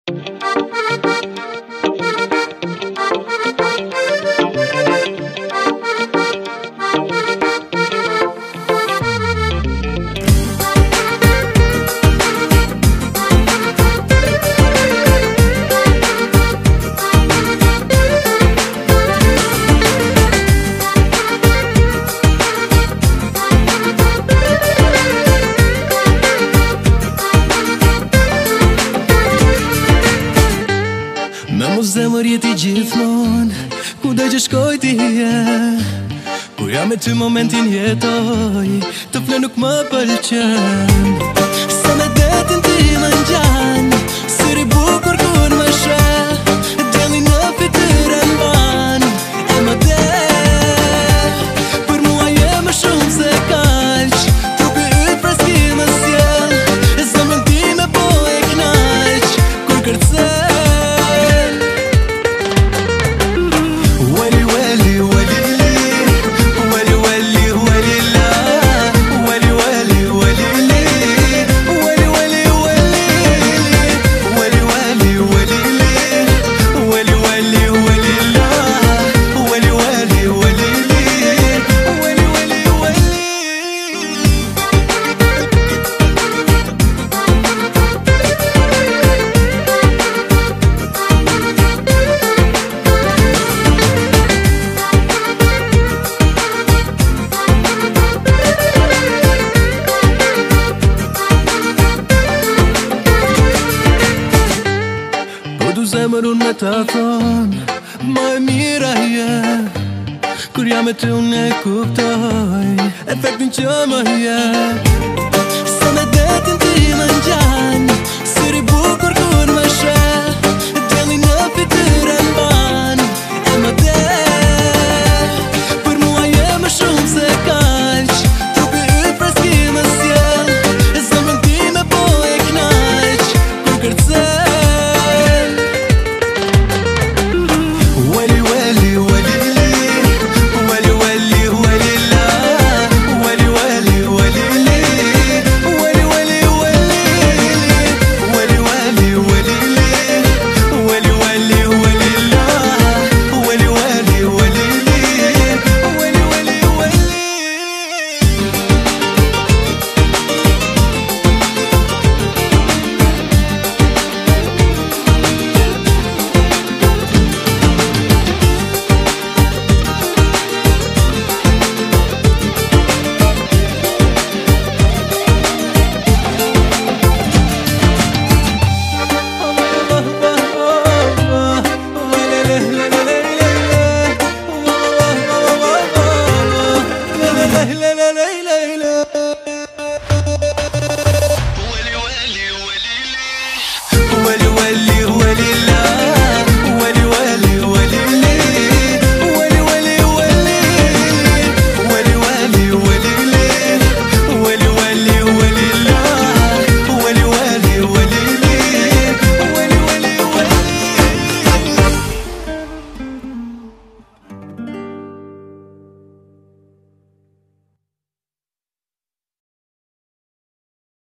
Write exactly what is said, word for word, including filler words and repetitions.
Me mu zemër jeti gjithmon Ku dhe që shkoj ti je Kur jam me ty momentin jetoj Të fle nuk më pëlqen Se me detin ti më ngjan Syri bukur kur më shë Deli në fytyrë mban E më de Për mua je më shumë se kaq Trupi yt freski më sjell Zemrën time po e knaq Kur kërcej Zemër unë me të thonë Më e mira je Kur jam me ty unë e kuptoj Efektin që më je Se me detin ti më ngjan Syri bukur kur më shë